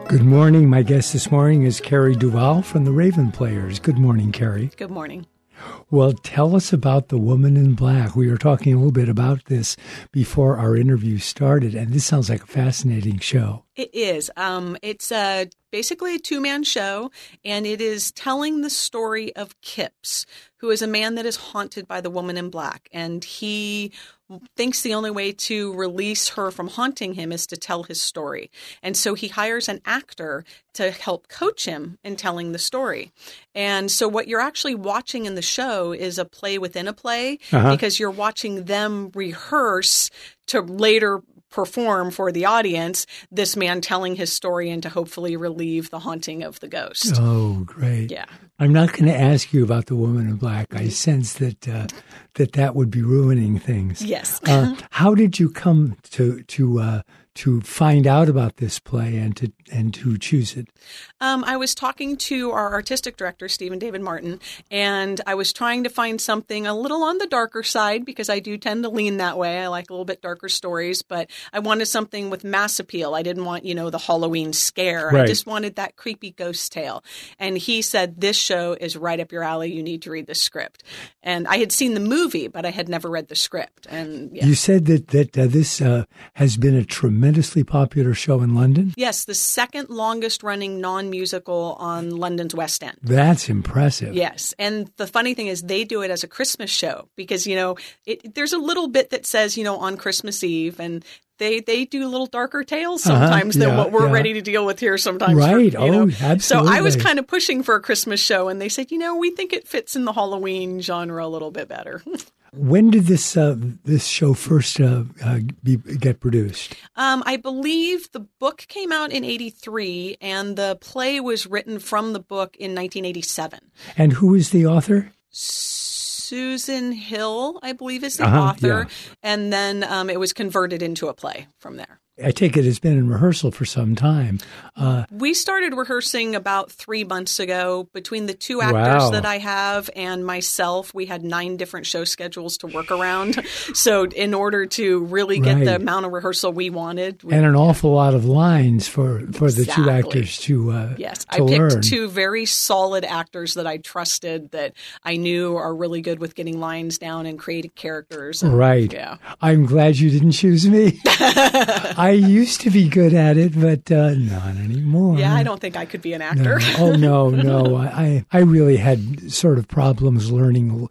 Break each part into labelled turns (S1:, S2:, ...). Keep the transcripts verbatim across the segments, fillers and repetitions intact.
S1: Good morning. My guest this morning is Carrie Duvall from the Raven Players. Good morning, Carrie.
S2: Good morning.
S1: Well, tell us about The Woman in Black. We were talking a little bit about this before our interview started, and this sounds like a fascinating show.
S2: It is. Um, it's uh, basically a two-man show, and it is telling the story of Kipps, who is a man that is haunted by the woman in black, and he thinks the only way to release her from haunting him is to tell his story. And so he hires an actor to help coach him in telling the story. And so what you're actually watching in the show is a play within a play, uh-huh. because you're watching them rehearse to later perform for the audience this man telling his story and to hopefully relieve the haunting of the ghost.
S1: Oh, great.
S2: Yeah.
S1: I'm not going to ask you about The Woman in Black. I sense that uh, that that would be ruining things.
S2: Yes.
S1: uh, how did you come to to uh, to find out about this play and to and to choose it?
S2: Um, I was talking to our artistic director, Stephen David Martin, and I was trying to find something a little on the darker side because I do tend to lean that way. I like a little bit darker stories, but I wanted something with mass appeal. I didn't want, you know, the Halloween scare.
S1: Right.
S2: I just wanted that creepy ghost tale. And he said, this show is right up your alley. You need to read the script. And I had seen the movie, but I had never read the script. And yeah.
S1: You said that, that uh, this uh, has been a tremendously popular show in London?
S2: Yes, the second longest running non-musical on London's West End.
S1: That's impressive.
S2: Yes. And the funny thing is they do it as a Christmas show because, you know, it, there's a little bit that says, you know, on Christmas Eve, and they, they do little darker tales sometimes
S1: uh-huh.
S2: than
S1: yeah,
S2: what we're
S1: yeah.
S2: ready to deal with here sometimes.
S1: Right.
S2: For, you know.
S1: Oh, absolutely.
S2: So I was kind of pushing for a Christmas show, and they said, you know, we think it fits in the Halloween genre a little bit better.
S1: When did this uh, this show first uh, uh, be, get produced?
S2: Um, I believe the book came out in eighty-three, and the play was written from the book in nineteen eighty-seven.
S1: And who is the author?
S2: Susan Hill, I believe, is the
S1: uh-huh,
S2: author.
S1: Yeah.
S2: And then um, it was converted into a play from there.
S1: I take it it's been in rehearsal for some time. Uh,
S2: we started rehearsing about three months ago. Between the two actors
S1: wow.
S2: that I have and myself, we had nine different show schedules to work around. So in order to really get
S1: right.
S2: the amount of rehearsal we wanted. We,
S1: and an awful lot of lines for, for
S2: exactly.
S1: the two actors to uh,
S2: Yes,
S1: to
S2: I picked
S1: learn.
S2: two very solid actors that I trusted, that I knew are really good with getting lines down and creating characters. And,
S1: right.
S2: Yeah.
S1: I'm glad you didn't choose me. I used to be good at it, but uh, not anymore.
S2: Yeah, I don't think I could be an actor.
S1: No. Oh, no, no. I, I really had sort of problems learning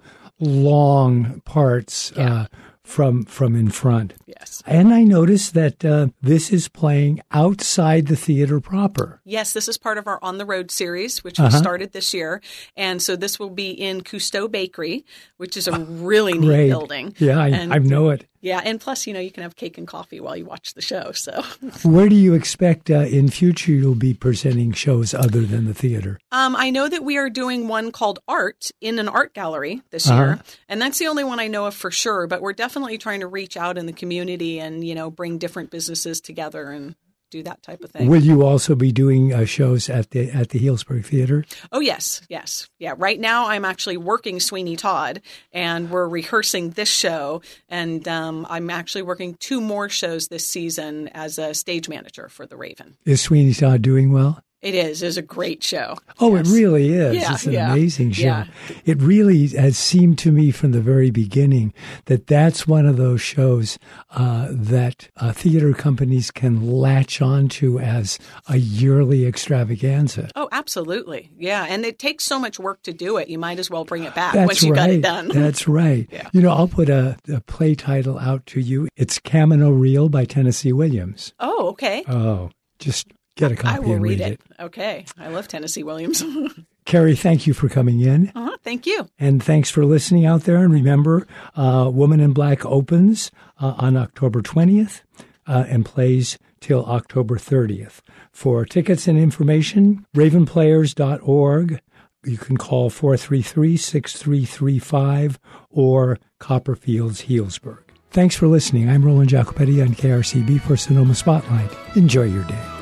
S1: long parts
S2: Yeah.
S1: uh, from from in front.
S2: Yes.
S1: And I noticed that uh, this is playing outside the theater proper.
S2: Yes, this is part of our On the Road series, which
S1: Uh-huh.
S2: we started this year. And so this will be in Cousteau Bakery, which is a really neat
S1: Great.
S2: building.
S1: Yeah, I,
S2: and,
S1: I know it.
S2: Yeah, and plus, you know, you can have cake and coffee while you watch the show. So,
S1: Where do you expect uh, in future you'll be presenting shows other than the theater?
S2: um, I know that we are doing one called Art in an art gallery this
S1: Uh-huh.
S2: year. And that's the only one I know of for sure. But we're definitely trying to reach out in the community and, you know, bring different businesses together and do that type of thing.
S1: Will you also be doing uh, shows at the at the Healdsburg Theater?
S2: Oh, yes. Yes. Yeah. Right now, I'm actually working Sweeney Todd, and we're rehearsing this show. And um, I'm actually working two more shows this season as a stage manager for The Raven.
S1: Is Sweeney Todd doing well?
S2: It is. It's a great show.
S1: Oh,
S2: Yes.
S1: it really is.
S2: Yeah,
S1: It's an
S2: yeah,
S1: amazing show.
S2: yeah.
S1: It really has seemed to me from the very beginning that that's one of those shows uh, that uh, theater companies can latch onto as a yearly extravaganza.
S2: Oh, absolutely. Yeah. And it takes so much work to do it. You might as well bring it back
S1: That's
S2: once you
S1: right.
S2: got it done.
S1: That's right.
S2: Yeah.
S1: You know, I'll put a, a play title out to you. It's Camino Real by Tennessee Williams.
S2: Oh, okay.
S1: Oh, just get a copy
S2: I will
S1: and
S2: read
S1: read
S2: it. Okay. I love Tennessee Williams.
S1: Carrie, thank you for coming in.
S2: uh-huh. Thank you.
S1: And thanks for listening out there. And remember, uh, Woman in Black opens uh, on October twentieth uh, and plays till October thirtieth. For tickets and information, raven players dot org. You can call four three three, six three three five or Copperfields Healdsburg. Thanks for listening. I'm Roland Jacopetti on K R C B for Sonoma Spotlight. Enjoy your day.